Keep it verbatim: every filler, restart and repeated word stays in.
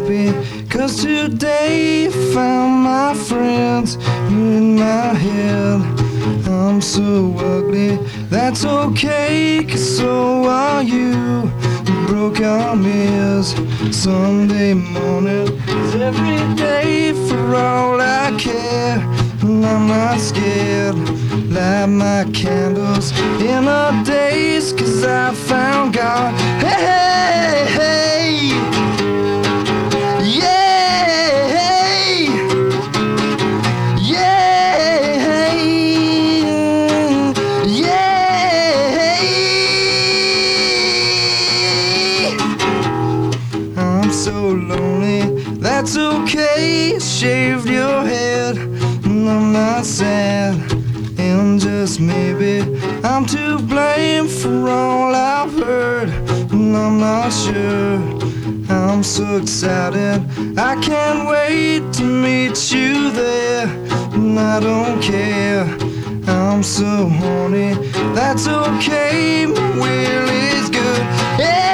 happy, 'cause today I found my friends in my head. I'm so ugly, that's okay, 'cause so are you. Broke arm is Sunday morning, 'cause every day for all I care. And I'm not scared, light my candles in the days, 'cause I found God. Hey, hey, hey, yeah, hey, yeah, yeah. I'm so lonely, that's okay, shaved your head. I'm not sad, and just maybe I'm to blame for all I've heard, and I'm not sure. I'm so excited, I can't wait to meet you there, and I don't care. I'm so horny, that's okay, my will is good. Yeah.